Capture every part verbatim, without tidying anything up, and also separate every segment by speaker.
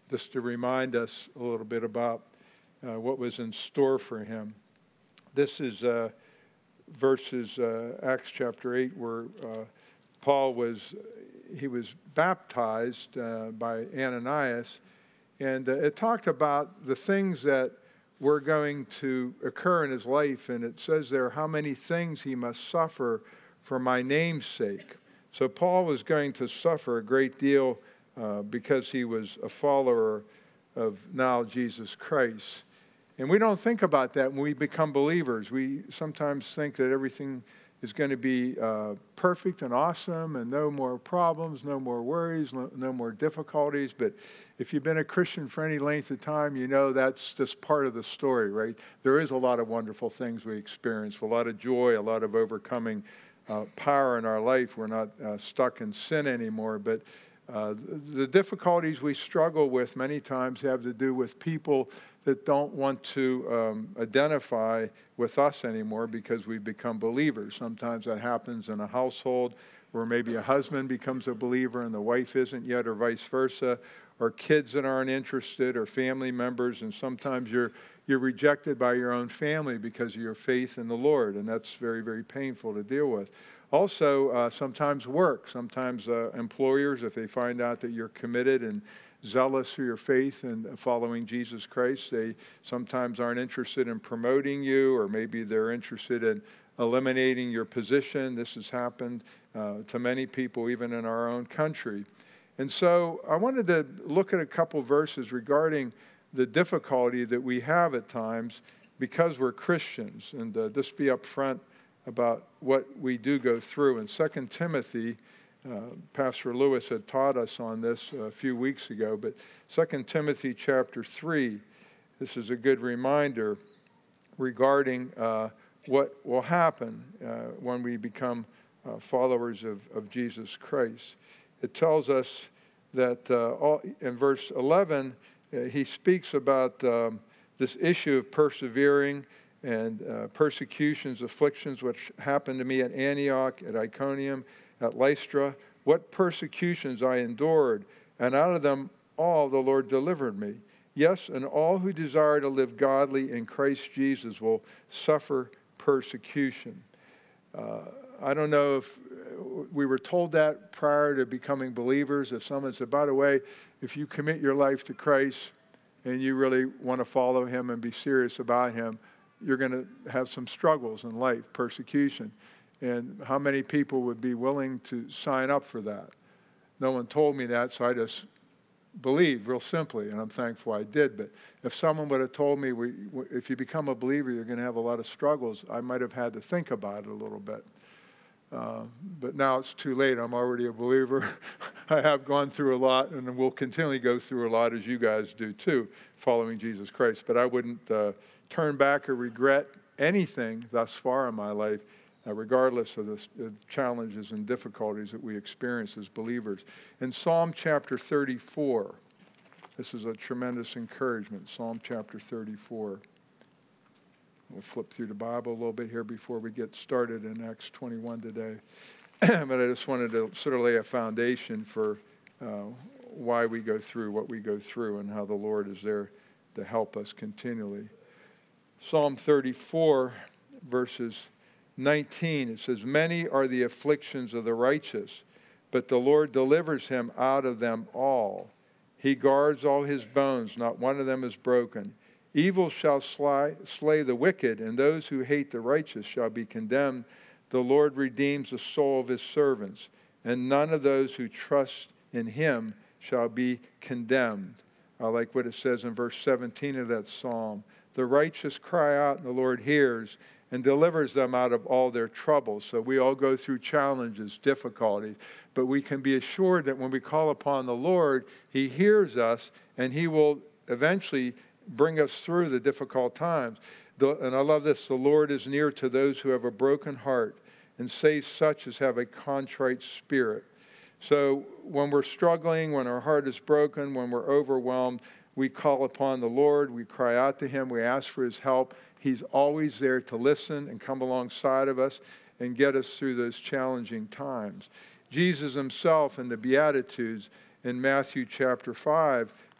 Speaker 1: just to remind us a little bit about uh, what was in store for him. This is uh, verses, uh, Acts chapter eight, where uh, Paul was, he was baptized uh, by Ananias, and uh, it talked about the things that were going to occur in his life, and it says there how many things he must suffer for my name's sake. So Paul was going to suffer a great deal uh, because he was a follower of now Jesus Christ. And we don't think about that when we become believers. We sometimes think that everything is going to be uh, perfect and awesome and no more problems, no more worries, no, no more difficulties. But if you've been a Christian for any length of time, you know that's just part of the story, right? There is a lot of wonderful things we experience, a lot of joy, a lot of overcoming uh, power in our life. We're not uh, stuck in sin anymore. But uh, the difficulties we struggle with many times have to do with people that don't want to um, identify with us anymore because we've become believers. Sometimes that happens in a household where maybe a husband becomes a believer and the wife isn't yet, or vice versa, or kids that aren't interested, or family members, and sometimes you're you're rejected by your own family because of your faith in the Lord, and that's very, very painful to deal with. Also, uh, sometimes work. Sometimes uh, employers, if they find out that you're committed and zealous for your faith and following Jesus Christ, they sometimes aren't interested in promoting you, or maybe they're interested in eliminating your position. This has happened uh, to many people, even in our own country. And so I wanted to look at a couple verses regarding the difficulty that we have at times because we're Christians, and uh, just be upfront about what we do go through. In Second Timothy, uh, Pastor Lewis had taught us on this a few weeks ago, but Second Timothy chapter three, this is a good reminder regarding uh, what will happen uh, when we become uh, followers of, of Jesus Christ. It tells us that uh, all, in verse eleven, uh, he speaks about um, this issue of persevering and uh, persecutions, afflictions, which happened to me at Antioch, at Iconium, at Lystra, what persecutions I endured, and out of them all the Lord delivered me. Yes, and all who desire to live godly in Christ Jesus will suffer persecution. Uh, I don't know if we were told that prior to becoming believers. If someone said, by the way, if you commit your life to Christ and you really want to follow him and be serious about him, you're going to have some struggles in life, persecution. And how many people would be willing to sign up for that? No one told me that, so I just believed real simply, and I'm thankful I did. But if someone would have told me, we, if you become a believer, you're going to have a lot of struggles, I might have had to think about it a little bit. Uh, but now it's too late. I'm already a believer. I have gone through a lot, and will continually go through a lot, as you guys do too, following Jesus Christ. But I wouldn't uh, turn back or regret anything thus far in my life, uh, regardless of the uh, challenges and difficulties that we experience as believers. In Psalm chapter thirty-four, this is a tremendous encouragement. Psalm chapter thirty-four. We'll flip through the Bible a little bit here before we get started in Acts twenty-one today. But I just wanted to sort of lay a foundation for uh, why we go through what we go through and how the Lord is there to help us continually. Psalm thirty-four, verses nineteen, it says, many are the afflictions of the righteous, but the Lord delivers him out of them all. He guards all his bones, not one of them is broken. Evil shall slay, slay the wicked, and those who hate the righteous shall be condemned. The Lord redeems the soul of his servants, and none of those who trust in him shall be condemned. I like what it says in verse seventeen of that psalm. The righteous cry out, and the Lord hears and delivers them out of all their troubles. So we all go through challenges, difficulties, but we can be assured that when we call upon the Lord, he hears us, and he will eventually bring us through the difficult times. And I love this. The Lord is near to those who have a broken heart and saves such as have a contrite spirit. So when we're struggling, when our heart is broken, when we're overwhelmed, we call upon the Lord. We cry out to him. We ask for his help. He's always there to listen and come alongside of us and get us through those challenging times. Jesus himself in the Beatitudes in Matthew chapter five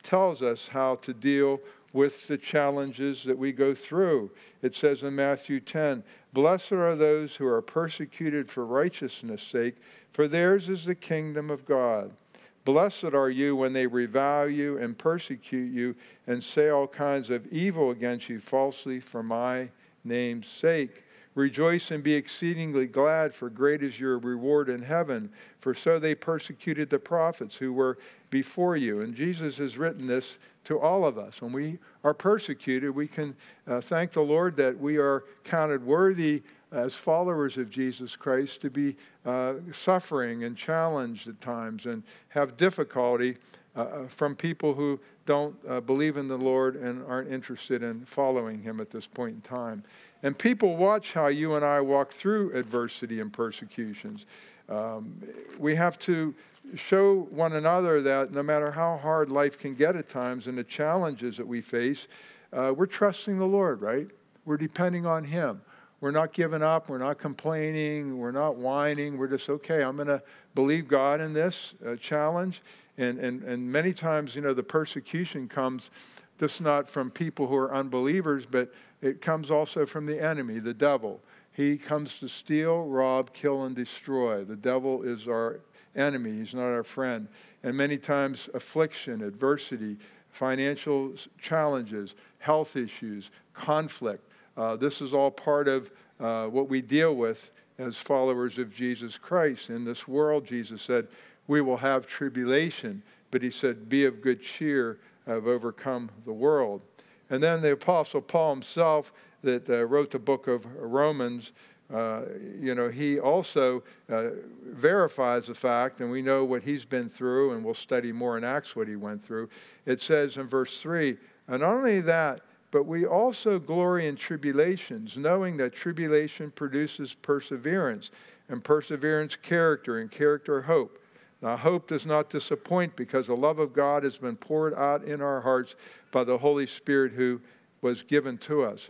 Speaker 1: tells us how to deal with the challenges that we go through. It says in Matthew ten, "Blessed are those who are persecuted for righteousness' sake, for theirs is the kingdom of God. Blessed are you when they revile you and persecute you and say all kinds of evil against you falsely for my name's sake. Rejoice and be exceedingly glad, for great is your reward in heaven. For so they persecuted the prophets who were before you." And Jesus has written this to all of us. When we are persecuted, we can uh, thank the Lord that we are counted worthy as followers of Jesus Christ to be uh, suffering and challenged at times and have difficulty uh, from people who don't uh, believe in the Lord and aren't interested in following him at this point in time. And people watch how you and I walk through adversity and persecutions. Um, we have to show one another that no matter how hard life can get at times and the challenges that we face, uh, we're trusting the Lord, right? We're depending on him. We're not giving up. We're not complaining. We're not whining. We're just, okay, I'm going to believe God in this uh, challenge. And, and, and many times, you know, the persecution comes just not from people who are unbelievers, but it comes also from the enemy, the devil. He comes to steal, rob, kill, and destroy. The devil is our enemy. He's not our friend. And many times affliction, adversity, financial challenges, health issues, conflict. Uh, this is all part of uh, what we deal with as followers of Jesus Christ. In this world, Jesus said, we will have tribulation. But he said, be of good cheer. I've overcome the world. And then the Apostle Paul himself that uh, wrote the book of Romans, uh, you know, he also uh, verifies the fact, and we know what he's been through, and we'll study more in Acts what he went through. It says in verse three, and not only that, but we also glory in tribulations, knowing that tribulation produces perseverance, and perseverance character, and character hope. Now, hope does not disappoint because the love of God has been poured out in our hearts by the Holy Spirit who was given to us.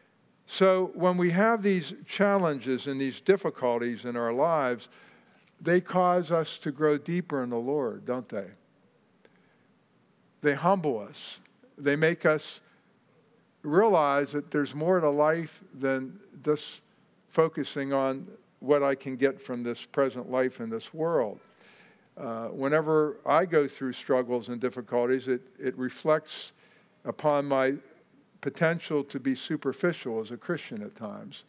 Speaker 1: So when we have these challenges and these difficulties in our lives, they cause us to grow deeper in the Lord, don't they? They humble us. They make us realize that there's more to life than just focusing on what I can get from this present life in this world. Uh, whenever I go through struggles and difficulties, it, it reflects upon my potential to be superficial as a Christian at times.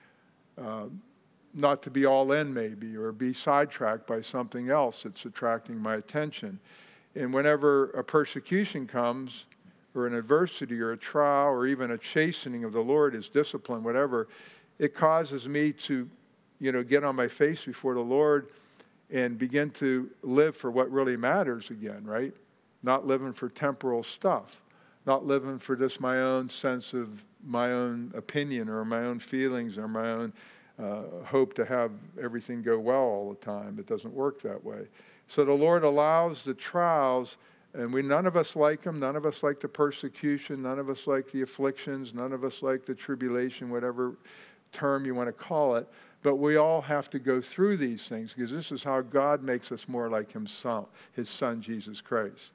Speaker 1: Uh, not to be all in maybe, or be sidetracked by something else that's attracting my attention. And whenever a persecution comes, or an adversity, or a trial, or even a chastening of the Lord, his discipline, whatever, it causes me to, you know, get on my face before the Lord and begin to live for what really matters again, right? Not living for temporal stuff. Not living for just my own sense of my own opinion or my own feelings or my own uh, hope to have everything go well all the time. It doesn't work that way. So the Lord allows the trials, and we none of us like them. None of us like the persecution. None of us like the afflictions. None of us like the tribulation, whatever term you want to call it. But we all have to go through these things because this is how God makes us more like himself, his son, Jesus Christ.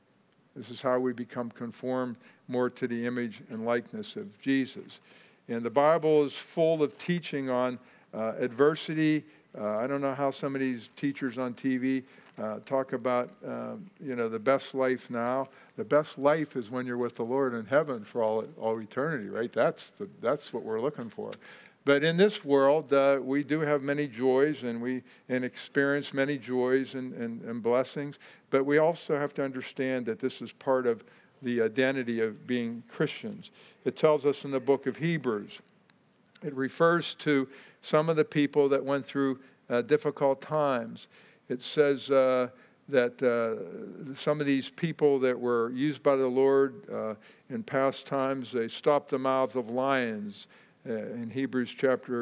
Speaker 1: This is how we become conformed more to the image and likeness of Jesus. And the Bible is full of teaching on uh, adversity. Uh, I don't know how some of these teachers on T V uh, talk about, uh, you know, the best life now. The best life is when you're with the Lord in heaven for all all eternity, right? That's the, that's what we're looking for. But in this world, uh, we do have many joys, and we and experience many joys and, and, and blessings. But we also have to understand that this is part of the identity of being Christians. It tells us in the book of Hebrews. It refers to some of the people that went through uh, difficult times. It says uh, that uh, some of these people that were used by the Lord uh, in past times, they stopped the mouths of lions. Uh, in Hebrews chapter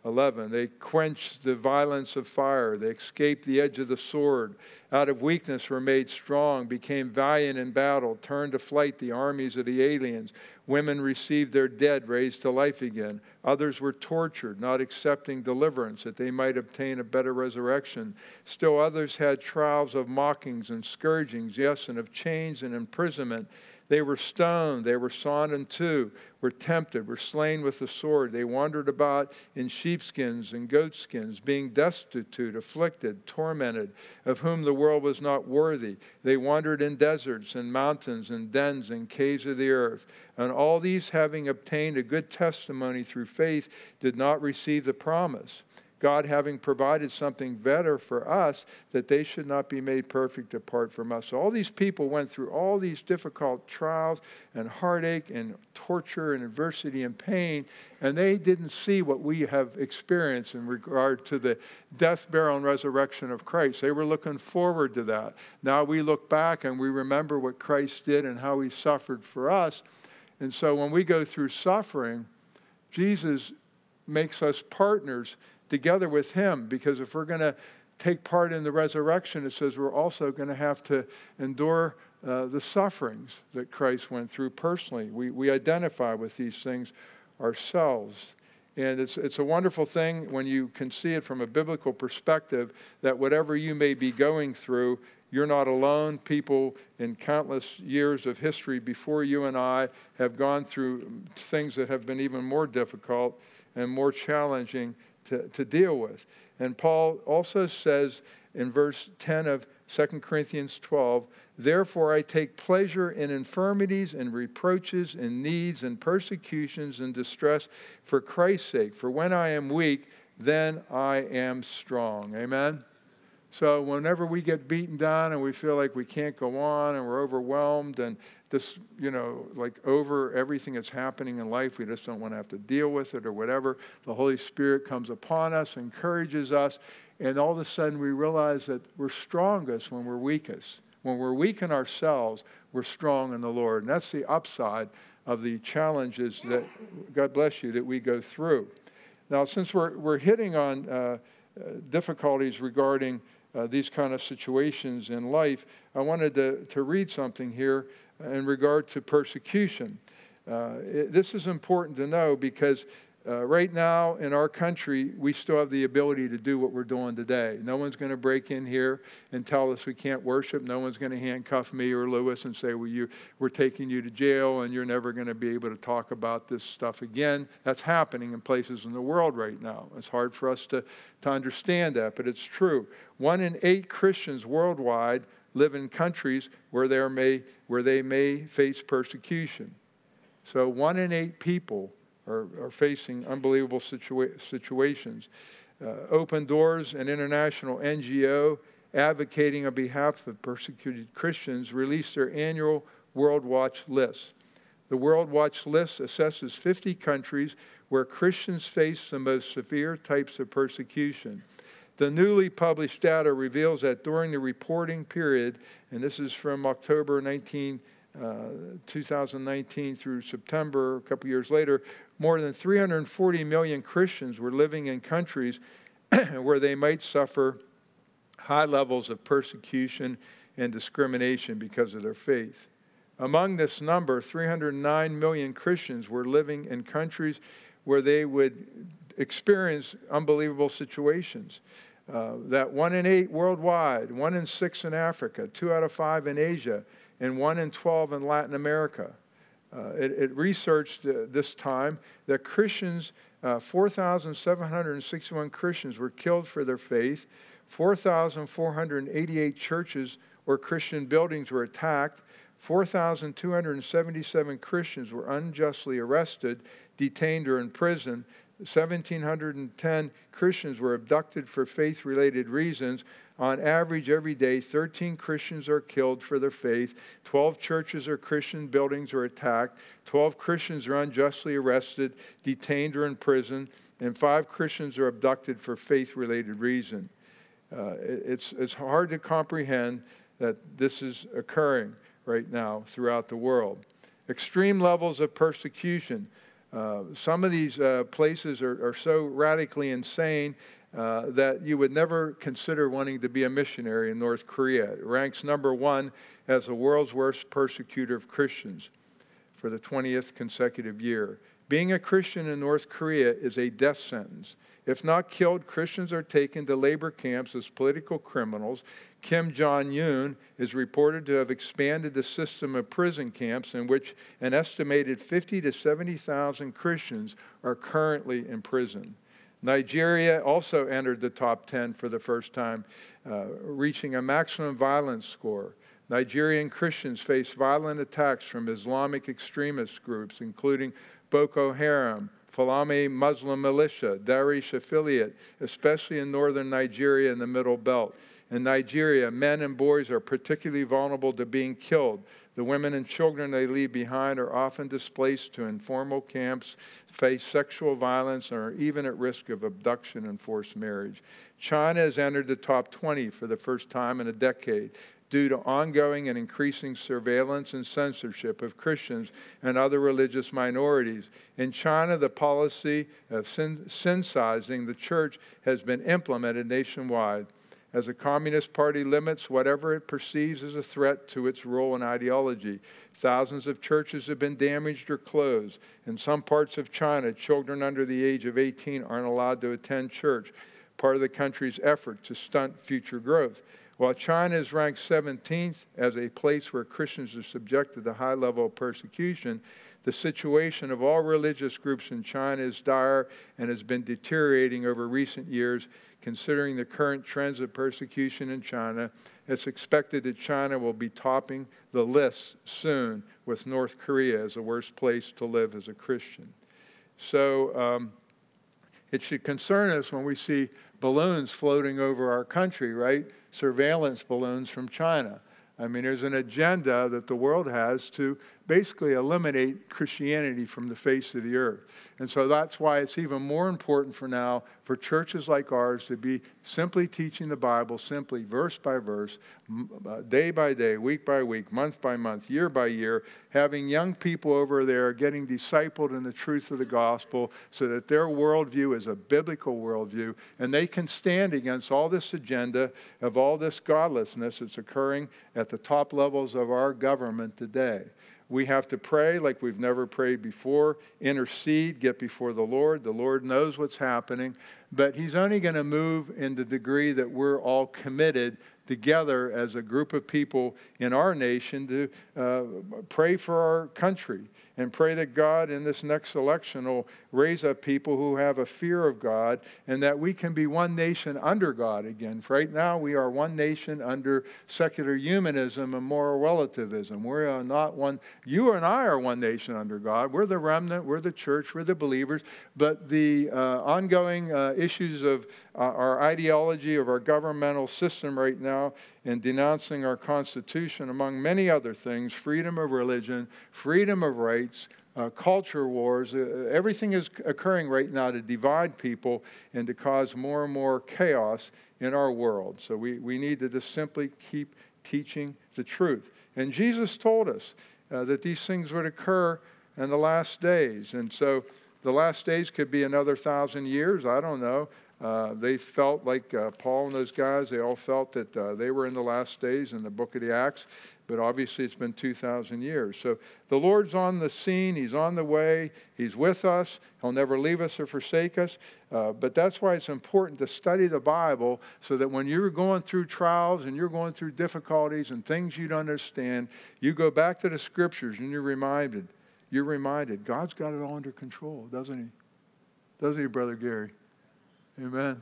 Speaker 1: eleven. They quenched the violence of fire. They escaped the edge of the sword. Out of weakness were made strong, became valiant in battle, turned to flight the armies of the aliens. Women received their dead raised to life again. Others were tortured, not accepting deliverance, that they might obtain a better resurrection. Still others had trials of mockings and scourgings, yes, and of chains and imprisonment. They were stoned, they were sawn in two, were tempted, were slain with the sword. They wandered about in sheepskins and goatskins, being destitute, afflicted, tormented, of whom the world was not worthy. They wandered in deserts and mountains and dens and caves of the earth. And all these, having obtained a good testimony through faith, did not receive the promise. God having provided something better for us, that they should not be made perfect apart from us. So all these people went through all these difficult trials and heartache and torture and adversity and pain, and they didn't see what we have experienced in regard to the death, burial, and resurrection of Christ. They were looking forward to that. Now we look back and we remember what Christ did and how he suffered for us. And so when we go through suffering, Jesus makes us partners together with him, because if we're going to take part in the resurrection, it says we're also going to have to endure uh, the sufferings that Christ went through personally. We, we identify with these things ourselves. And it's, it's a wonderful thing when you can see it from a biblical perspective, that whatever you may be going through, you're not alone. People in countless years of history before you and I have gone through things that have been even more difficult and more challenging To, to deal with. And Paul also says in verse ten of Second Corinthians twelve, therefore I take pleasure in infirmities and reproaches and needs and persecutions and distress for Christ's sake. For when I am weak, then I am strong. Amen? So whenever we get beaten down and we feel like we can't go on and we're overwhelmed and this, you know, like over everything that's happening in life, we just don't want to have to deal with it or whatever, the Holy Spirit comes upon us, encourages us, and all of a sudden we realize that we're strongest when we're weakest. When we're weak in ourselves, we're strong in the Lord. And that's the upside of the challenges that, God bless you, that we go through. Now, since we're, we're hitting on uh, uh, difficulties regarding Uh, these kind of situations in life, I wanted to, to read something here in regard to persecution. Uh, it, this is important to know because uh, right now in our country, we still have the ability to do what we're doing today. No one's going to break in here and tell us we can't worship. No one's going to handcuff me or Lewis and say, well, you, we're taking you to jail and you're never going to be able to talk about this stuff again. That's happening in places in the world right now. It's hard for us to, to understand that, but it's true. One in eight Christians worldwide live in countries where, there may, where they may face persecution. So one in eight people are, are facing unbelievable situa- situations. Uh, Open Doors, an international N G O advocating on behalf of persecuted Christians, released their annual World Watch list. The World Watch list assesses fifty countries where Christians face the most severe types of persecution. The newly published data reveals that during the reporting period, and this is from October nineteenth, uh, two thousand nineteen through September, a couple years later, more than three hundred forty million Christians were living in countries where they might suffer high levels of persecution and discrimination because of their faith. Among this number, three hundred nine million Christians were living in countries where they would experience unbelievable situations. Uh, that one in eight worldwide, one in six in Africa, two out of five in Asia, and one in twelve in Latin America. Uh, it, it researched uh, this time that Christians, uh, four thousand seven hundred sixty-one Christians were killed for their faith, four thousand four hundred eighty-eight churches or Christian buildings were attacked, four thousand two hundred seventy-seven Christians were unjustly arrested, detained, or imprisoned. one thousand seven hundred ten Christians were abducted for faith-related reasons. On average, every day, thirteen Christians are killed for their faith, twelve churches or Christian buildings are attacked, twelve Christians are unjustly arrested, detained, or imprisoned, and five Christians are abducted for faith-related reasons. Uh, it's, it's hard to comprehend that this is occurring right now throughout the world. Extreme levels of persecution. Uh, some of these uh, places are, are so radically insane uh, that you would never consider wanting to be a missionary in North Korea. It ranks number one as the world's worst persecutor of Christians for the twentieth consecutive year. Being a Christian in North Korea is a death sentence. If not killed, Christians are taken to labor camps as political criminals. Kim Jong-un is reported to have expanded the system of prison camps in which an estimated fifty to seventy thousand Christians are currently imprisoned. Nigeria also entered the top ten for the first time, uh, reaching a maximum violence score. Nigerian Christians face violent attacks from Islamic extremist groups, including Boko Haram, Fulani Muslim militia, Daesh affiliate, especially in northern Nigeria and the Middle Belt. In Nigeria, men and boys are particularly vulnerable to being killed. The women and children they leave behind are often displaced to informal camps, face sexual violence, and are even at risk of abduction and forced marriage. China has entered the top twenty for the first time in a decade, due to ongoing and increasing surveillance and censorship of Christians and other religious minorities. In China, the policy of sin-sizing the church has been implemented nationwide, as the Communist Party limits whatever it perceives as a threat to its role and ideology. Thousands of churches have been damaged or closed. In some parts of China, children under the age of eighteen aren't allowed to attend church, part of the country's effort to stunt future growth. While China is ranked seventeenth as a place where Christians are subjected to high level of persecution, the situation of all religious groups in China is dire and has been deteriorating over recent years. Considering the current trends of persecution in China, it's expected that China will be topping the list soon, with North Korea as the worst place to live as a Christian. So um, it should concern us when we see balloons floating over our country, right? Surveillance balloons from China. I mean, there's an agenda that the world has to basically eliminate Christianity from the face of the earth. And so that's why it's even more important for now for churches like ours to be simply teaching the Bible, simply verse by verse, day by day, week by week, month by month, year by year, having young people over there getting discipled in the truth of the gospel so that their worldview is a biblical worldview, and they can stand against all this agenda of all this godlessness that's occurring at the top levels of our government today. We have to pray like we've never prayed before, intercede, get before the Lord. The Lord knows what's happening, but He's only going to move in the degree that we're all committed together as a group of people in our nation to uh, pray for our country and pray that God in this next election will raise up people who have a fear of God and that we can be one nation under God again. For right now, we are one nation under secular humanism and moral relativism. We are not one. You and I are one nation under God. We're the remnant. We're the church. We're the believers. But the uh, ongoing uh, issues of uh, our ideology, of our governmental system right now, in denouncing our Constitution, among many other things, freedom of religion, freedom of rights, uh, culture wars, uh, everything is occurring right now to divide people and to cause more and more chaos in our world. So we, we need to just simply keep teaching the truth. And Jesus told us uh, that these things would occur in the last days. And so the last days could be another thousand years, I don't know. Uh, they felt like uh, Paul and those guys, they all felt that uh, they were in the last days in the book of the Acts, but obviously it's been two thousand years. So the Lord's on the scene. He's on the way. He's with us. He'll never leave us or forsake us. Uh, but that's why it's important to study the Bible so that when you're going through trials and you're going through difficulties and things you don't understand, you go back to the Scriptures and you're reminded, you're reminded, God's got it all under control, doesn't He? Doesn't He, Brother Gary? Amen.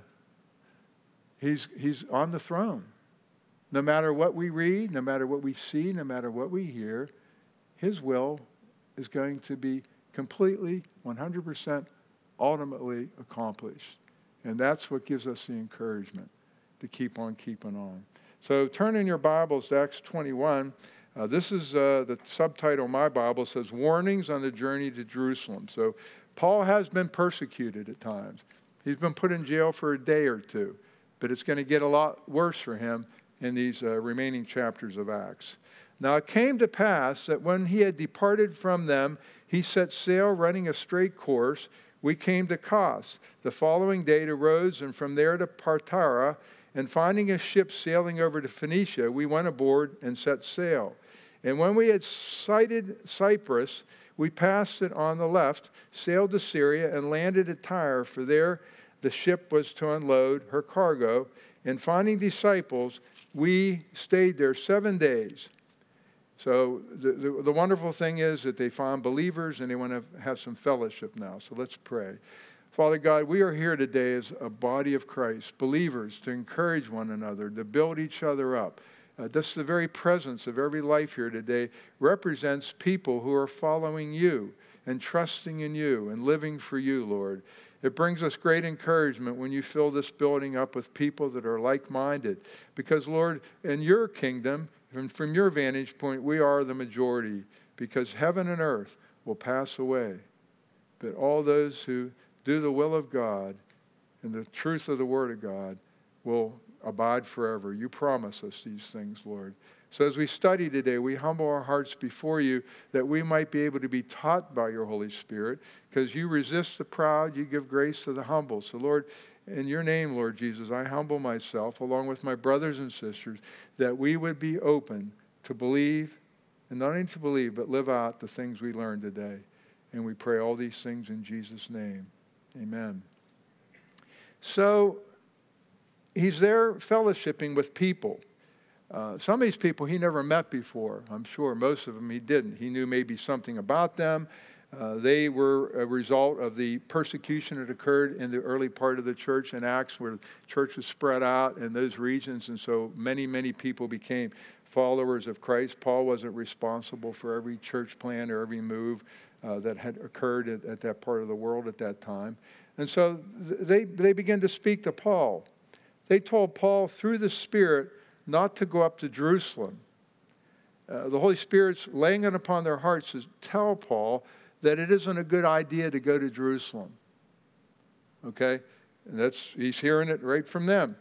Speaker 1: He's, he's on the throne. No matter what we read, no matter what we see, no matter what we hear, His will is going to be completely, one hundred percent, ultimately accomplished. And that's what gives us the encouragement to keep on keeping on. So turn in your Bibles to Acts twenty-one. Uh, this is uh, the subtitle of my Bible says, Warnings on the Journey to Jerusalem. So Paul has been persecuted at times. He's been put in jail for a day or two, but it's going to get a lot worse for him in these uh, remaining chapters of Acts. Now it came to pass that when he had departed from them, he he set sail, running a straight course. We came to Kos. The following day to Rhodes, and from there to Patara. And finding a ship sailing over to Phoenicia, we went aboard and set sail. And when we had sighted Cyprus, we passed it on the left, sailed to Syria, and landed at Tyre, for there the ship was to unload her cargo. And finding disciples, we stayed there seven days. So the, the, the wonderful thing is that they found believers and they want to have some fellowship now. So let's pray. Father God, we are here today as a body of Christ, believers, to encourage one another, to build each other up. Uh, this the very presence of every life here today represents people who are following you and trusting in you and living for you, Lord. It brings us great encouragement when you fill this building up with people that are like-minded. Because, Lord, in your kingdom, and from your vantage point, we are the majority. Because heaven and earth will pass away. But all those who do the will of God and the truth of the Word of God will abide forever. You promise us these things, Lord. So as we study today, we humble our hearts before you that we might be able to be taught by your Holy Spirit, because you resist the proud, you give grace to the humble. So Lord, in your name, Lord Jesus, I humble myself along with my brothers and sisters that we would be open to believe, and not only to believe, but live out the things we learned today. And we pray all these things in Jesus' name. Amen. So he's there fellowshipping with people. Uh, some of these people he never met before. I'm sure most of them he didn't. He knew maybe something about them. Uh, they were a result of the persecution that occurred in the early part of the church in Acts, where the church was spread out in those regions, and so many, many people became followers of Christ. Paul wasn't responsible for every church plant or every move uh, that had occurred at, at that part of the world at that time. And so they, they began to speak to Paul. They told Paul through the Spirit not to go up to Jerusalem. Uh, the Holy Spirit's laying it upon their hearts to tell Paul that it isn't a good idea to go to Jerusalem. Okay? And that's, he's hearing it right from them.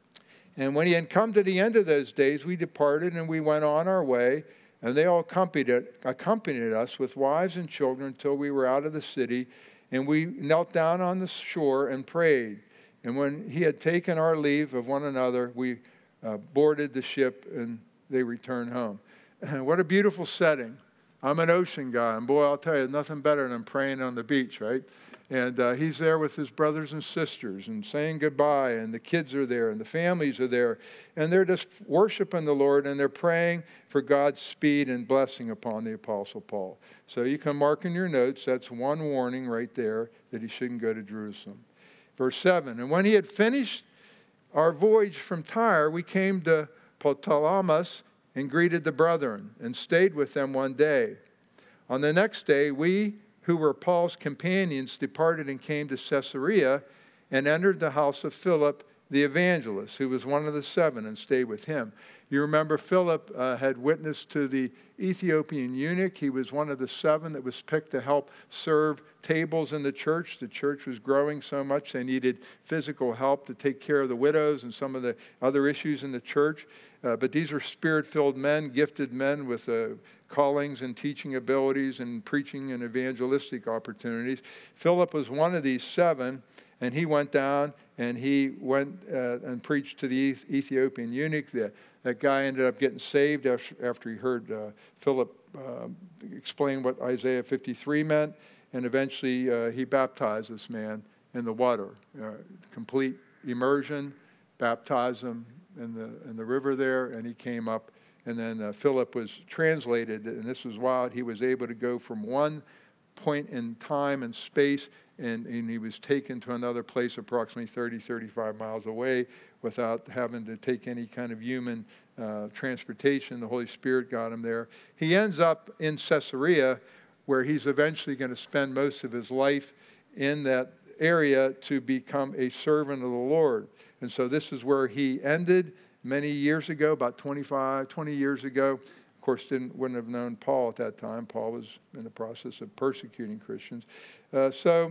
Speaker 1: And when he had come to the end of those days, we departed and we went on our way, and they all accompanied, accompanied us with wives and children until we were out of the city, and we knelt down on the shore and prayed. And when he had taken our leave of one another, we uh, boarded the ship and they returned home. What a beautiful setting. I'm an ocean guy, and boy, I'll tell you, nothing better than praying on the beach, right? And uh, he's there with his brothers and sisters and saying goodbye, and the kids are there, and the families are there, and they're just worshiping the Lord, and they're praying for God's speed and blessing upon the Apostle Paul. So you can mark in your notes, that's one warning right there that he shouldn't go to Jerusalem. Verse seven, and when he had finished our voyage from Tyre, we came to Ptolemais and greeted the brethren and stayed with them one day. On the next day, we who were Paul's companions departed and came to Caesarea and entered the house of Philip the evangelist, who was one of the seven, and stayed with him. You remember Philip uh, had witnessed to the Ethiopian eunuch. He was one of the seven that was picked to help serve tables in the church. The church was growing so much they needed physical help to take care of the widows and some of the other issues in the church. Uh, but these were spirit-filled men, gifted men with uh, callings and teaching abilities and preaching and evangelistic opportunities. Philip was one of these seven, and he went down and he went uh, and preached to the Ethiopian eunuch. The, that guy ended up getting saved after, after he heard uh, Philip uh, explain what Isaiah fifty-three meant, and eventually uh, he baptized this man in the water. Uh, complete immersion, baptized him in the, in the river there, and he came up. And then uh, Philip was translated, and this was wild. He was able to go from one point in time and space, and, and he was taken to another place approximately thirty, thirty-five miles away without having to take any kind of human uh, transportation. The Holy Spirit got him there. He ends up in Caesarea, where he's eventually going to spend most of his life in that area to become a servant of the Lord. And so this is where he ended many years ago, about twenty-five, twenty years ago. Of course, didn't, wouldn't have known Paul at that time. Paul was in the process of persecuting Christians. Uh, so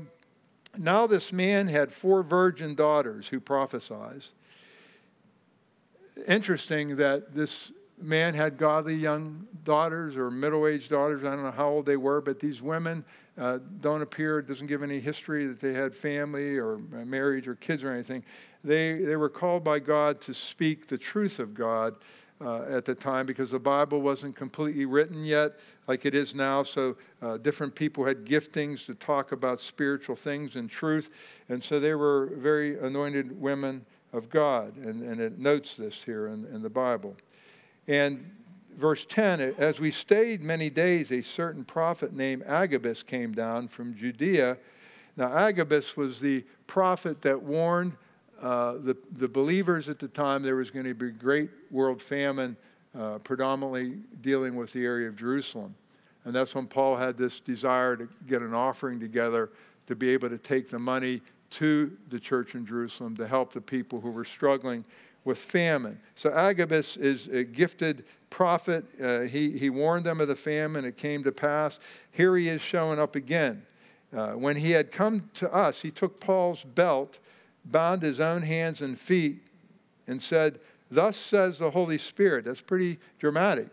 Speaker 1: now this man had four virgin daughters who prophesied. Interesting that this man had godly young daughters or middle-aged daughters. I don't know how old they were, but these women uh, don't appear, it doesn't give any history that they had family or marriage or kids or anything. They, they were called by God to speak the truth of God uh, at the time, because the Bible wasn't completely written yet like it is now. So uh, different people had giftings to talk about spiritual things and truth. And so they were very anointed women of God. And, and it notes this here in, in the Bible. And verse ten, as we stayed many days, a certain prophet named Agabus came down from Judea. Now, Agabus was the prophet that warned uh, the, the believers at the time there was going to be great world famine, uh, predominantly dealing with the area of Jerusalem. And that's when Paul had this desire to get an offering together to be able to take the money to the church in Jerusalem to help the people who were struggling with famine. So Agabus is a gifted prophet. Uh, he, he warned them of the famine. It came to pass. Here he is showing up again. Uh, when he had come to us, he took Paul's belt, bound his own hands and feet, and said, "Thus says the Holy Spirit." That's pretty dramatic.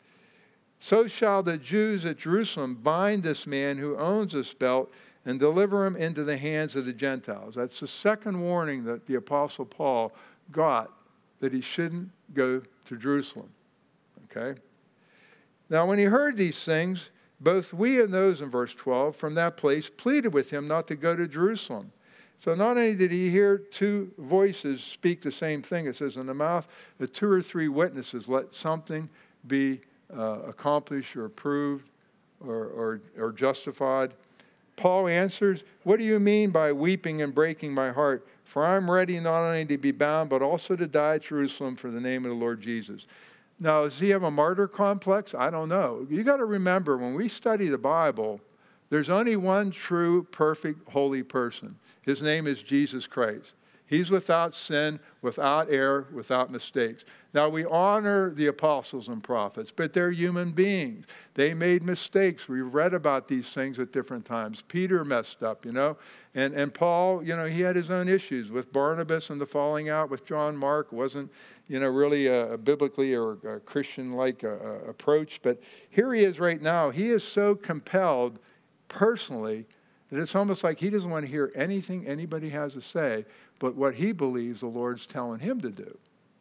Speaker 1: "So shall the Jews at Jerusalem bind this man who owns this belt and deliver him into the hands of the Gentiles." That's the second warning that the Apostle Paul got, that he shouldn't go to Jerusalem. Okay? Now, when he heard these things, both we and those in verse twelve from that place pleaded with him not to go to Jerusalem. So not only did he hear two voices speak the same thing, it says, in the mouth of two or three witnesses, let something be uh, accomplished or approved or, or, or justified. Paul answers, "What do you mean by weeping and breaking my heart? For I'm ready not only to be bound, but also to die at Jerusalem for the name of the Lord Jesus." Now, does he have a martyr complex? I don't know. You got to remember, when we study the Bible, there's only one true, perfect, holy person. His name is Jesus Christ. He's without sin, without error, without mistakes. Now, we honor the apostles and prophets, but they're human beings. They made mistakes. We've read about these things at different times. Peter messed up, you know. And, and Paul, you know, he had his own issues with Barnabas, and the falling out with John Mark wasn't, you know, really a, a biblically or a Christian-like uh, approach. But here he is right now. He is so compelled personally that it's almost like he doesn't want to hear anything anybody has to say but what he believes the Lord's telling him to do.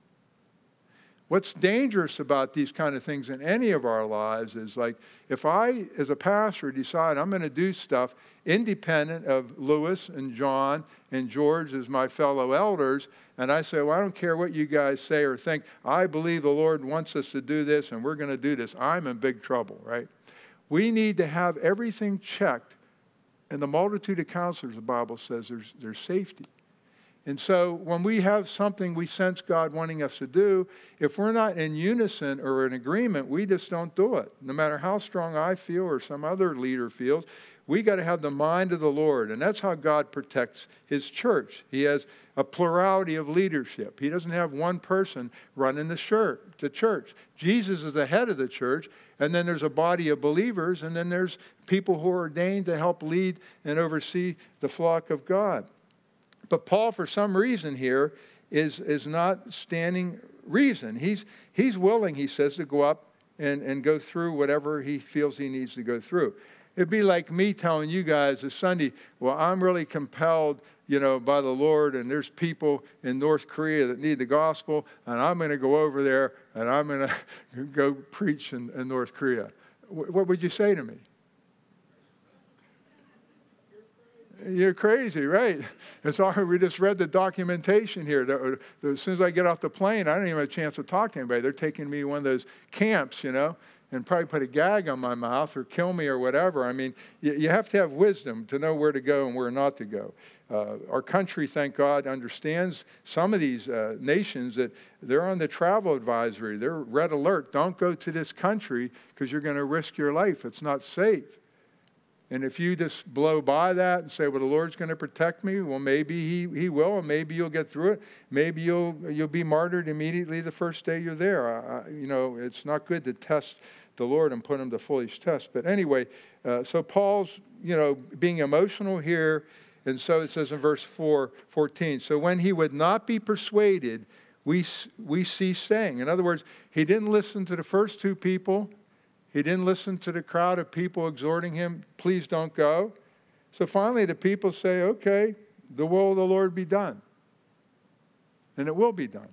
Speaker 1: What's dangerous about these kind of things in any of our lives is, like, if I, as a pastor, decide I'm going to do stuff independent of Lewis and John and George as my fellow elders, and I say, well, I don't care what you guys say or think. I believe the Lord wants us to do this, and we're going to do this. I'm in big trouble, right? We need to have everything checked. And the multitude of counselors, the Bible says, there's, there's safety. And so when we have something we sense God wanting us to do, if we're not in unison or in agreement, we just don't do it. No matter how strong I feel or some other leader feels, we got to have the mind of the Lord. And that's how God protects his church. He has a plurality of leadership. He doesn't have one person running the church. Jesus is the head of the church, and then there's a body of believers, and then there's people who are ordained to help lead and oversee the flock of God. But Paul, for some reason here, is, is not standing reason. He's, he's willing, he says, to go up and, and go through whatever he feels he needs to go through. It'd be like me telling you guys this Sunday, well, I'm really compelled, you know, by the Lord, and there's people in North Korea that need the gospel, and I'm going to go over there, and I'm going to go preach in, in North Korea. What would you say to me? You're crazy, right? It's all, we just read the documentation here. As soon as I get off the plane, I don't even have a chance to talk to anybody. They're taking me to one of those camps, you know, and probably put a gag on my mouth or kill me or whatever. I mean, you, you have to have wisdom to know where to go and where not to go. Uh, our country, thank God, understands some of these uh, nations that they're on the travel advisory. They're red alert. Don't go to this country because you're going to risk your life. It's not safe. And if you just blow by that and say, well, the Lord's going to protect me, well, maybe he, he will, and maybe you'll get through it. Maybe you'll you'll be martyred immediately the first day you're there. I, you know, it's not good to test the Lord and put him to foolish test. But anyway, uh, so Paul's, you know, being emotional here. And so it says in verse four, fourteen, so when he would not be persuaded, we, we cease saying. In other words, he didn't listen to the first two people. He didn't listen to the crowd of people exhorting him, please don't go. So finally the people say, okay, the will of the Lord be done. And it will be done.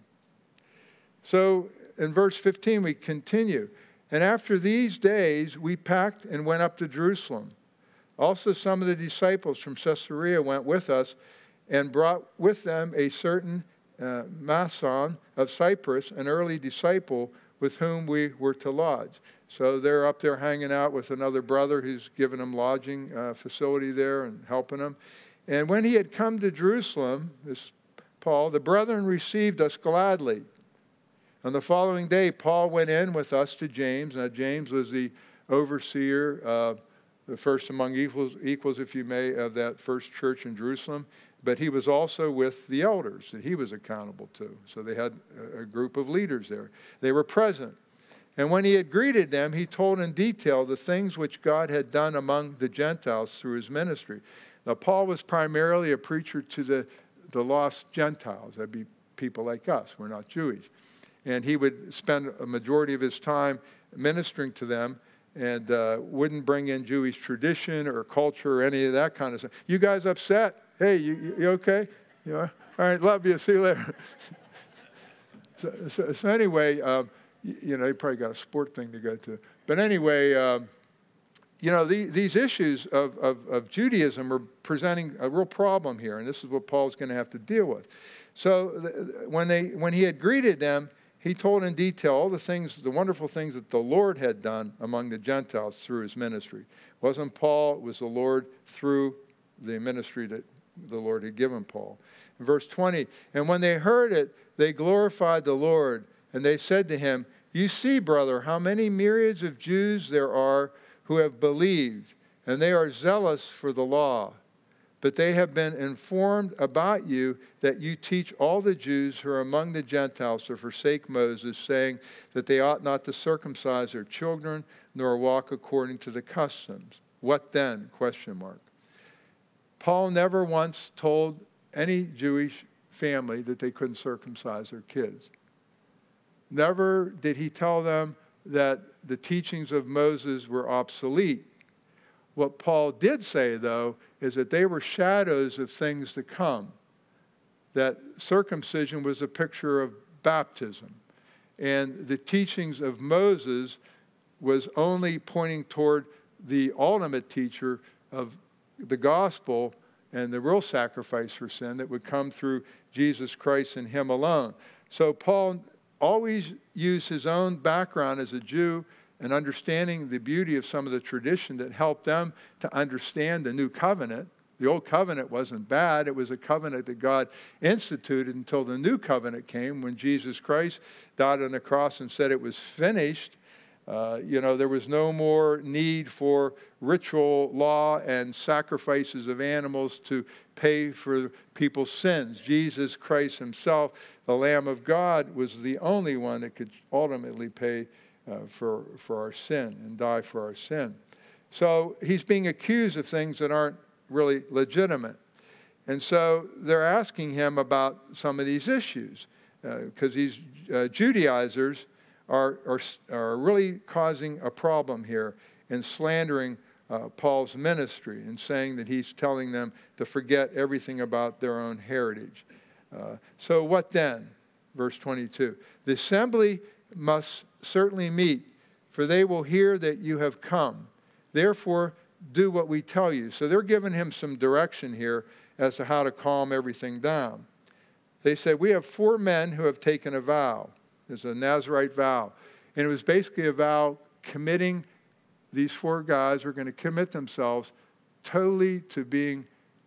Speaker 1: So in verse fifteen we continue. And after these days we packed and went up to Jerusalem. Also some of the disciples from Caesarea went with us and brought with them a certain uh, Mnason of Cyprus, an early disciple with whom we were to lodge. So they're up there hanging out with another brother who's given them lodging uh, facility there and helping them. And when he had come to Jerusalem, this Paul, the brethren received us gladly. On the following day, Paul went in with us to James. Now, James was the overseer, uh, the first among equals, equals, if you may, of that first church in Jerusalem. But he was also with the elders that he was accountable to. So they had a group of leaders there. They were present. And when he had greeted them, he told in detail the things which God had done among the Gentiles through his ministry. Now, Paul was primarily a preacher to the, the lost Gentiles. That'd be people like us. We're not Jewish. And he would spend a majority of his time ministering to them and uh, wouldn't bring in Jewish tradition or culture or any of that kind of stuff. You guys upset? Hey, you, you okay? You know, all right, love you. See you later. so, so, so anyway, um, you, you know, you probably got a sport thing to go to. But anyway, um, you know, the, these issues of, of, of Judaism are presenting a real problem here, and this is what Paul's going to have to deal with. So th- when they when he had greeted them, he told in detail all the things, the wonderful things that the Lord had done among the Gentiles through his ministry. It wasn't Paul, it was the Lord through the ministry that the Lord had given Paul. In verse twenty, and when they heard it, they glorified the Lord, and they said to him, you see, brother, how many myriads of Jews there are who have believed, and they are zealous for the law. But they have been informed about you that you teach all the Jews who are among the Gentiles to forsake Moses, saying that they ought not to circumcise their children, nor walk according to the customs. What then? Question mark. Paul never once told any Jewish family that they couldn't circumcise their kids. Never did he tell them that the teachings of Moses were obsolete. What Paul did say, though, is that they were shadows of things to come. That circumcision was a picture of baptism. And the teachings of Moses was only pointing toward the ultimate teacher of the gospel and the real sacrifice for sin that would come through Jesus Christ and him alone. So Paul always used his own background as a Jew and understanding the beauty of some of the tradition that helped them to understand the new covenant. The old covenant wasn't bad. It was a covenant that God instituted until the new covenant came when Jesus Christ died on the cross and said it was finished. Uh, you know, there was no more need for ritual law and sacrifices of animals to pay for people's sins. Jesus Christ himself, the Lamb of God, was the only one that could ultimately pay uh, for, for our sin and die for our sin. So he's being accused of things that aren't really legitimate. And so they're asking him about some of these issues because uh, these uh, Judaizers Are, are, are really causing a problem here in slandering uh, Paul's ministry and saying that he's telling them to forget everything about their own heritage. Uh, so what then? Verse twenty-two. The assembly must certainly meet, for they will hear that you have come. Therefore, do what we tell you. So they're giving him some direction here as to how to calm everything down. They said, we have four men who have taken a vow. There's a Nazirite vow. And it was basically a vow committing, these four guys were going to commit themselves totally to being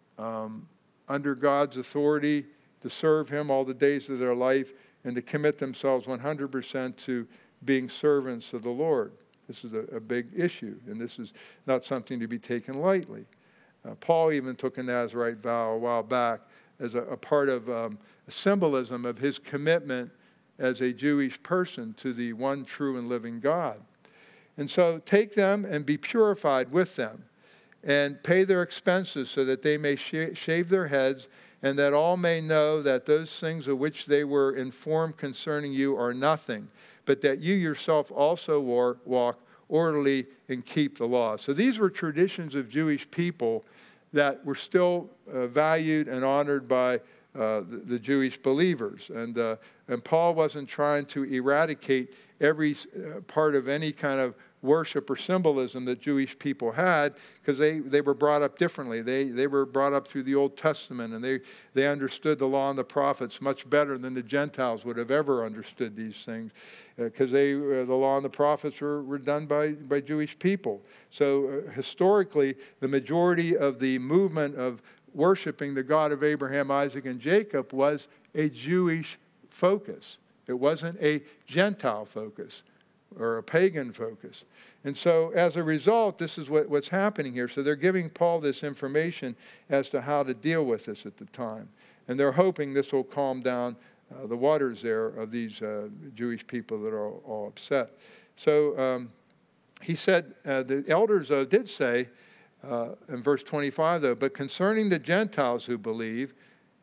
Speaker 1: um, under God's authority, to serve him all the days of their life, and to commit themselves one hundred percent to being servants of the Lord. This is a, a big issue, and this is not something to be taken lightly. Uh, Paul even took a Nazirite vow a while back as a, a part of um, a symbolism of his commitment as a Jewish person to the one true and living God. And so take them and be purified with them and pay their expenses so that they may sh- shave their heads and that all may know that those things of which they were informed concerning you are nothing, but that you yourself also walk orderly and keep the law. So these were traditions of Jewish people that were still uh, valued and honored by uh, the, the Jewish believers. And, uh, and Paul wasn't trying to eradicate every uh, part of any kind of worship or symbolism that Jewish people had, because they, they were brought up differently. They, they were brought up through the Old Testament, and they, they understood the law and the prophets much better than the Gentiles would have ever understood these things, because uh, they uh, the law and the prophets were, were done by, by Jewish people. So uh, historically, the majority of the movement of worshiping the God of Abraham, Isaac, and Jacob was a Jewish focus. It wasn't a Gentile focus or a pagan focus. And so as a result, this is what, what's happening here. So they're giving Paul this information as to how to deal with this at the time. And they're hoping this will calm down uh, the waters there of these uh, Jewish people that are all, all upset. So um, he said, uh, the elders uh, did say, uh, in verse twenty-five though, but concerning the Gentiles who believe,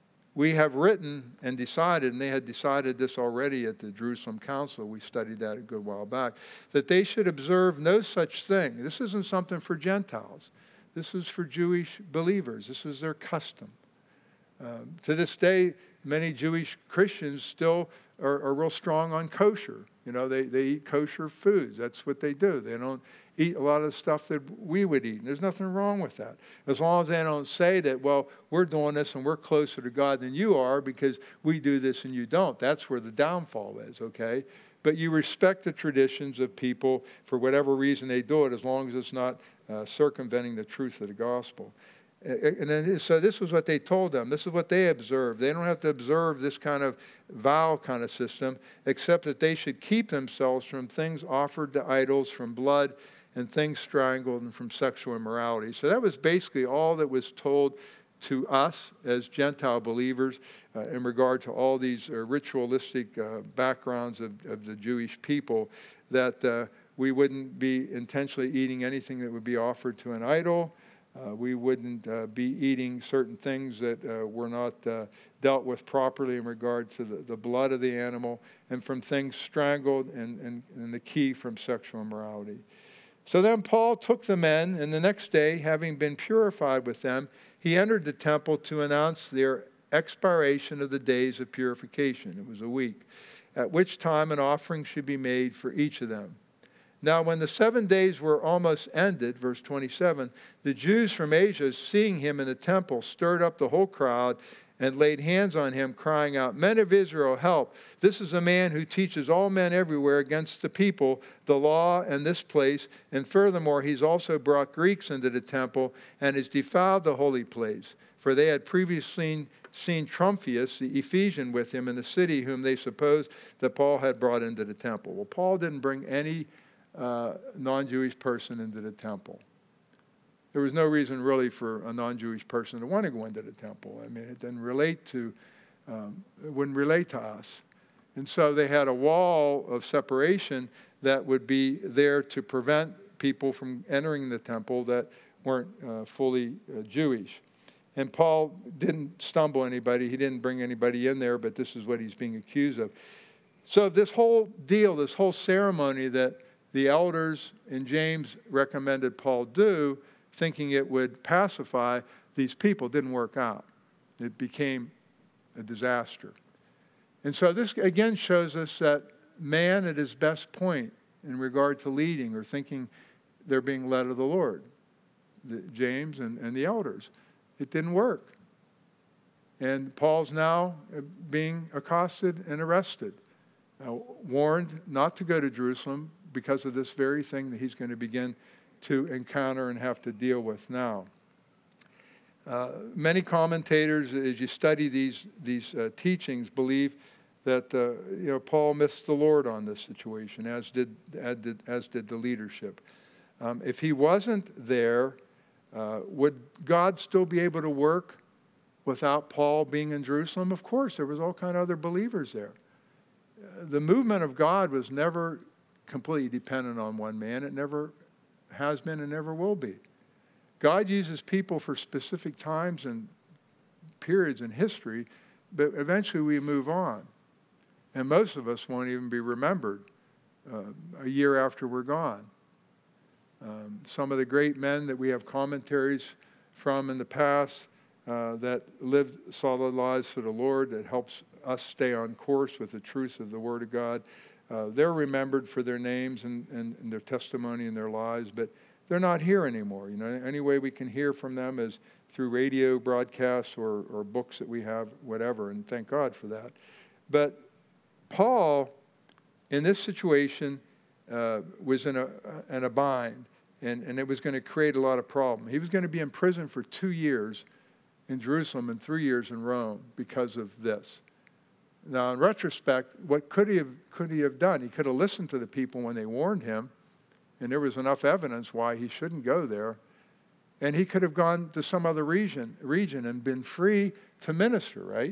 Speaker 1: we have written and decided, and they had decided this already at the Jerusalem Council, we studied that a good while back, that they should observe no such thing. This isn't something for Gentiles. This is for Jewish believers. This is their custom. Um, to this day, many Jewish Christians still are, are real strong on kosher. You know, they, they eat kosher foods. That's what they do. They don't eat a lot of the stuff that we would eat. And there's nothing wrong with that. As long as they don't say that, well, we're doing this and we're closer to God than you are because we do this and you don't. That's where the downfall is, okay? But you respect the traditions of people for whatever reason they do it, as long as it's not uh, circumventing the truth of the gospel. And then, so this was what they told them. This is what they observed. They don't have to observe this kind of vow kind of system, except that they should keep themselves from things offered to idols, from blood, and things strangled, and from sexual immorality. So that was basically all that was told to us as Gentile believers uh, in regard to all these uh, ritualistic uh, backgrounds of, of the Jewish people, that uh, we wouldn't be intentionally eating anything that would be offered to an idol. Uh, we wouldn't uh, be eating certain things that uh, were not uh, dealt with properly in regard to the, the blood of the animal, and from things strangled, and, and, and the key from sexual immorality. So then Paul took the men, and the next day, having been purified with them, he entered the temple to announce their expiration of the days of purification. It was a week, at which time an offering should be made for each of them. Now, when the seven days were almost ended, verse twenty-seven, the Jews from Asia, seeing him in the temple, stirred up the whole crowd and laid hands on him, crying out, "Men of Israel, help! This is a man who teaches all men everywhere against the people, the law, and this place. And furthermore, he's also brought Greeks into the temple and has defiled the holy place." For they had previously seen Trophimus, the Ephesian, with him in the city, whom they supposed that Paul had brought into the temple. Well, Paul didn't bring any Uh, non-Jewish person into the temple. There was no reason really for a non-Jewish person to want to go into the temple. I mean, it didn't relate to, um, it wouldn't relate to us. And so they had a wall of separation that would be there to prevent people from entering the temple that weren't uh, fully uh, Jewish. And Paul didn't stumble anybody. He didn't bring anybody in there, but this is what he's being accused of. So this whole deal, this whole ceremony that the elders and James recommended Paul do, thinking it would pacify these people, didn't work out. It became a disaster. And so this again shows us that man at his best point in regard to leading or thinking they're being led of the Lord, the, James and, and the elders, it didn't work. And Paul's now being accosted and arrested, uh, warned not to go to Jerusalem, because of this very thing that he's going to begin to encounter and have to deal with now. Uh, many commentators, as you study these these uh, teachings, believe that uh, you know Paul missed the Lord on this situation, as did as did, as did the leadership. Um, if he wasn't there, uh, would God still be able to work without Paul being in Jerusalem? Of course, there was all kind of other believers there. Uh, the movement of God was never completely dependent on one man. It never has been and never will be. God uses people for specific times and periods in history, but eventually we move on. And most of us won't even be remembered uh, a year after we're gone. Um, some of the great men that we have commentaries from in the past uh, that lived solid lives for the Lord, that helps us stay on course with the truth of the Word of God. Uh, they're remembered for their names and, and, and their testimony and their lives, but they're not here anymore. You know, any way we can hear from them is through radio broadcasts or, or books that we have, whatever, and thank God for that. But Paul, in this situation, uh, was in a, in a bind, and, and it was going to create a lot of problems. He was going to be in prison for two years in Jerusalem and three years in Rome because of this. Now, in retrospect, what could he have, could he have done? He could have listened to the people when they warned him, and there was enough evidence why he shouldn't go there. And he could have gone to some other region, region and been free to minister, right?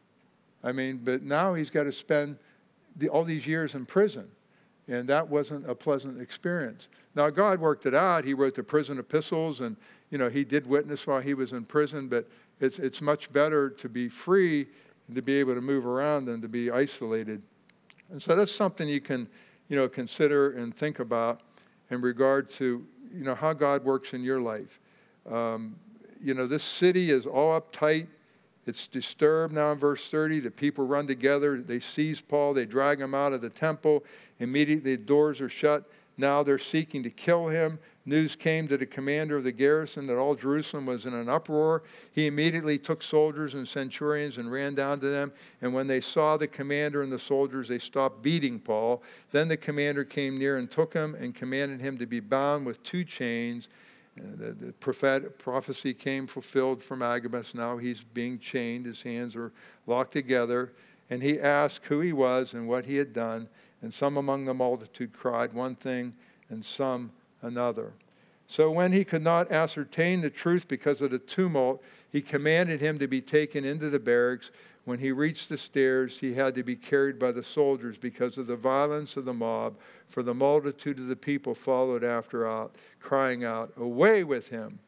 Speaker 1: I mean, but now he's got to spend the, all these years in prison. And that wasn't a pleasant experience. Now, God worked it out. He wrote the prison epistles, and, you know, he did witness while he was in prison. But it's it's much better to be free and to be able to move around than to be isolated. And so that's something you can, you know, consider and think about in regard to, you know, how God works in your life. Um, you know, this city is all uptight. It's disturbed now in verse thirty. The people run together. They seize Paul. They drag him out of the temple. Immediately the doors are shut. Now they're seeking to kill him. News came to the commander of the garrison that all Jerusalem was in an uproar. He immediately took soldiers and centurions and ran down to them. And when they saw the commander and the soldiers, they stopped beating Paul. Then the commander came near and took him and commanded him to be bound with two chains. The, the prophet, prophecy came fulfilled from Agabus. Now he's being chained. His hands are locked together. And he asked who he was and what he had done. And some among the multitude cried one thing and some another. So when he could not ascertain the truth because of the tumult, he commanded him to be taken into the barracks. When he reached the stairs, he had to be carried by the soldiers because of the violence of the mob, for the multitude of the people followed after out, crying out, "Away with him!"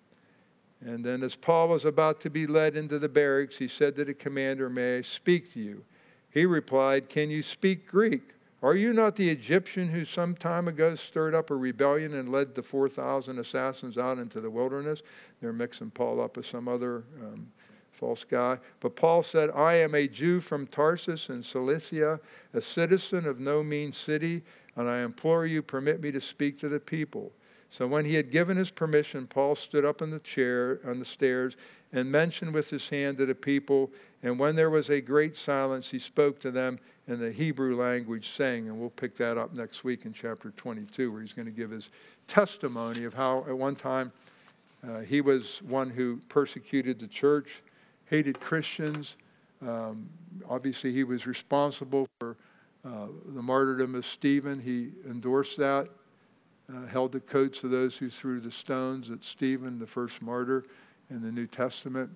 Speaker 1: And then as Paul was about to be led into the barracks, he said to the commander, "May I speak to you?" He replied, "Can you speak Greek? Are you not the Egyptian who some time ago stirred up a rebellion and led the four thousand assassins out into the wilderness?" They're mixing Paul up with some other um, false guy. But Paul said, "I am a Jew from Tarsus in Cilicia, a citizen of no mean city, and I implore you, permit me to speak to the people." So when he had given his permission, Paul stood up in the chair on the stairs and mentioned with his hand to the people. And when there was a great silence, he spoke to them in the Hebrew language, saying, and we'll pick that up next week in chapter twenty-two, where he's going to give his testimony of how at one time uh, he was one who persecuted the church, hated Christians. Um, obviously, he was responsible for uh, the martyrdom of Stephen. He endorsed that. Uh, held the coats of those who threw the stones at Stephen, the first martyr in the New Testament.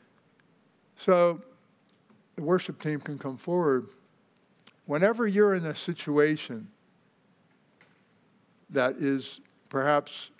Speaker 1: So the worship team can come forward. Whenever you're in a situation that is perhaps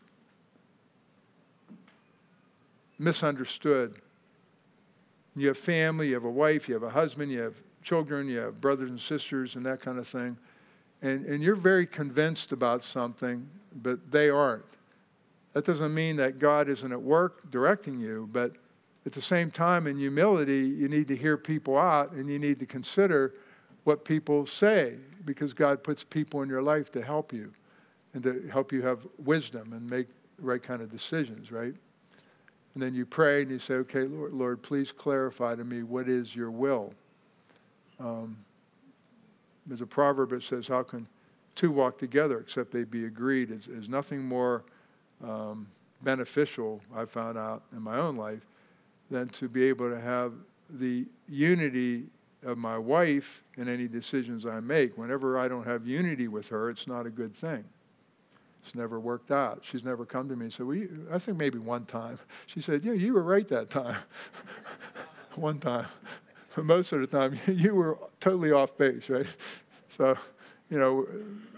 Speaker 1: misunderstood, you have family, you have a wife, you have a husband, you have children, you have brothers and sisters and that kind of thing, and, and you're very convinced about something, but they aren't. That doesn't mean that God isn't at work directing you, but at the same time, in humility, you need to hear people out and you need to consider what people say, because God puts people in your life to help you and to help you have wisdom and make the right kind of decisions, right? And then you pray and you say, okay, Lord, Lord, please clarify to me what is your will. Um, there's a proverb that says, how can two walk together except they be agreed? Is is nothing more um, beneficial, I found out in my own life, than to be able to have the unity of my wife in any decisions I make. Whenever I don't have unity with her, it's not a good thing. It's never worked out. She's never come to me and said, well, you, I think maybe one time. She said, yeah, you were right that time. One time. But most of the time, you were totally off base, right? So, you know,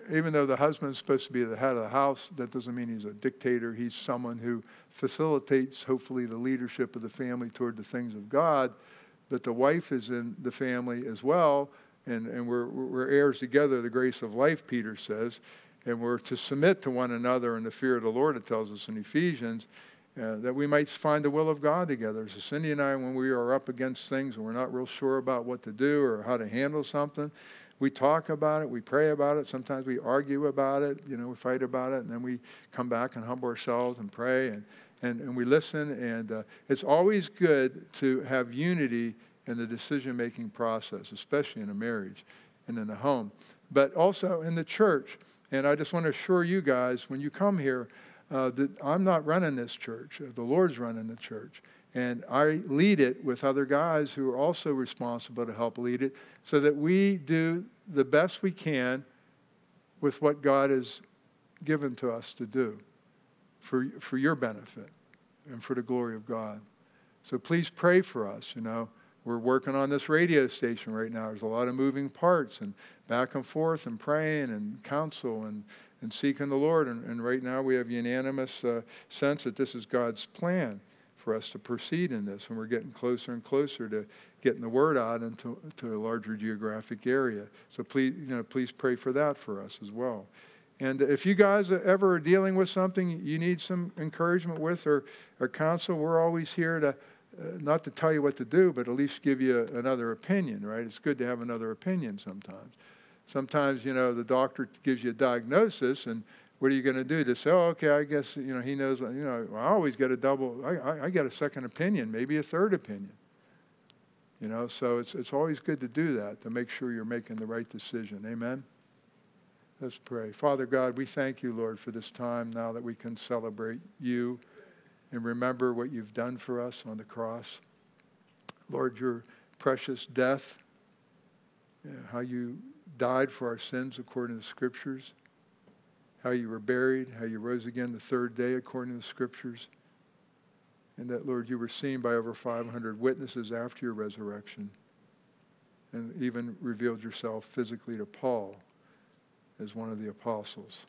Speaker 1: even though the husband is supposed to be the head of the house, that doesn't mean he's a dictator. He's someone who facilitates, hopefully, the leadership of the family toward the things of God. But the wife is in the family as well, and, and we're, we're heirs together, the grace of life, Peter says. And we're to submit to one another in the fear of the Lord, it tells us in Ephesians, uh, that we might find the will of God together. So Cindy and I, when we are up against things and we're not real sure about what to do or how to handle something, we talk about it, we pray about it. Sometimes we argue about it, you know, we fight about it, and then we come back and humble ourselves and pray, and, and, and we listen. And uh, it's always good to have unity in the decision-making process, especially in a marriage and in the home, but also in the church. And I just want to assure you guys, when you come here, uh, that I'm not running this church. The Lord's running the church. And I lead it with other guys who are also responsible to help lead it, so that we do the best we can with what God has given to us to do for, for your benefit and for the glory of God. So please pray for us. You know, we're working on this radio station right now. There's a lot of moving parts and back and forth and praying and counsel and, and seeking the Lord. And, and right now we have unanimous uh, sense that this is God's plan for us to proceed in this. And we're getting closer and closer to getting the word out into to a larger geographic area. So please, you know, please pray for that for us as well. And if you guys are ever dealing with something you need some encouragement with or, or counsel, we're always here to, uh, not to tell you what to do, but at least give you another opinion, right? It's good to have another opinion sometimes. Sometimes, you know, the doctor gives you a diagnosis, and what are you going to do? To say, oh, okay, I guess, you know, he knows, you know, I always get a double, I, I, I get a second opinion, maybe a third opinion. You know, so it's it's always good to do that, to make sure you're making the right decision. Amen? Let's pray. Father God, we thank you, Lord, for this time now that we can celebrate you and remember what you've done for us on the cross. Lord, your precious death, how you died for our sins according to the Scriptures, how you were buried, how you rose again the third day according to the Scriptures, and that, Lord, you were seen by over five hundred witnesses after your resurrection, and even revealed yourself physically to Paul as one of the apostles.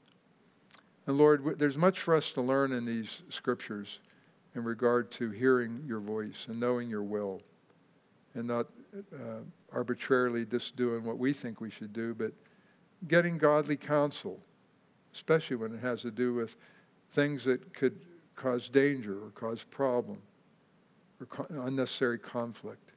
Speaker 1: And Lord, there's much for us to learn in these Scriptures in regard to hearing your voice and knowing your will, and not uh, arbitrarily just doing what we think we should do, but getting godly counsel, especially when it has to do with things that could cause danger or cause problem or co- unnecessary conflict.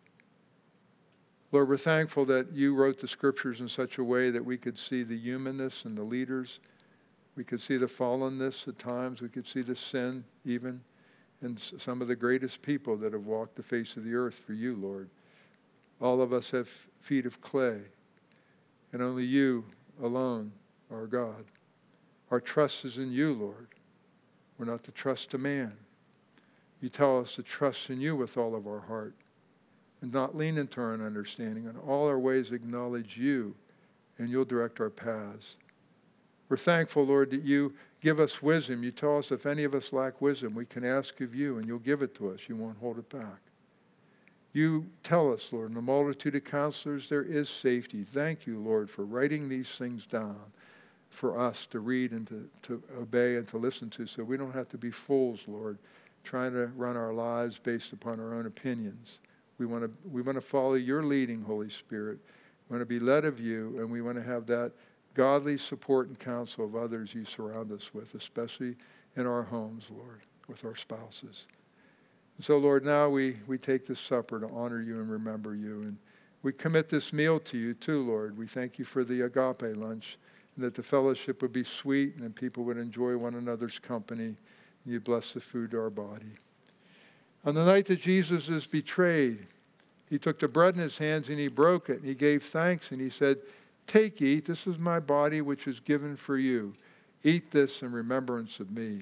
Speaker 1: Lord, we're thankful that you wrote the Scriptures in such a way that we could see the humanness in the leaders. We could see the fallenness at times. We could see the sin even in some of the greatest people that have walked the face of the earth for you, Lord. All of us have feet of clay, and only you alone are God. Our trust is in you, Lord. We're not to trust a man. You tell us to trust in you with all of our heart and not lean into our own understanding. In all our ways acknowledge you, and you'll direct our paths. We're thankful, Lord, that you give us wisdom. You tell us if any of us lack wisdom, we can ask of you, and you'll give it to us. You won't hold it back. You tell us, Lord, in the multitude of counselors there is safety. Thank you, Lord, for writing these things down for us to read and to, to obey and to listen to, so we don't have to be fools, Lord, trying to run our lives based upon our own opinions. We want to we want to follow your leading, Holy Spirit. We want to be led of you, and we want to have that godly support and counsel of others you surround us with, especially in our homes, Lord, with our spouses. And so, Lord, now we, we take this supper to honor you and remember you. And we commit this meal to you too, Lord. We thank you for the agape lunch, and that the fellowship would be sweet and that people would enjoy one another's company. And you bless the food to our body. On the night that Jesus is betrayed, he took the bread in his hands and he broke it. And he gave thanks and he said, take, eat. This is my body which is given for you. Eat this in remembrance of me.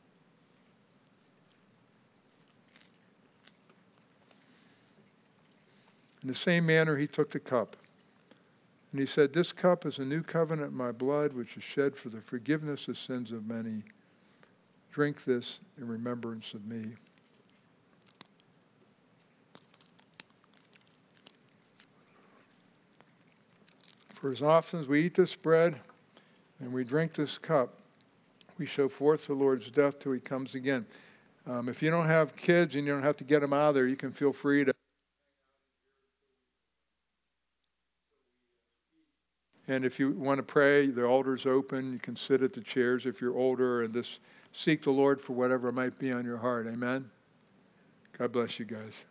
Speaker 1: In the same manner, he took the cup. And he said, this cup is a new covenant in my blood, which is shed for the forgiveness of sins of many. Drink this in remembrance of me. For as often as we eat this bread and we drink this cup, we show forth the Lord's death till he comes again. Um, if you don't have kids and you don't have to get them out of there, you can feel free to. And if you want to pray, the altar's open. You can sit at the chairs if you're older and just seek the Lord for whatever might be on your heart. Amen. God bless you guys.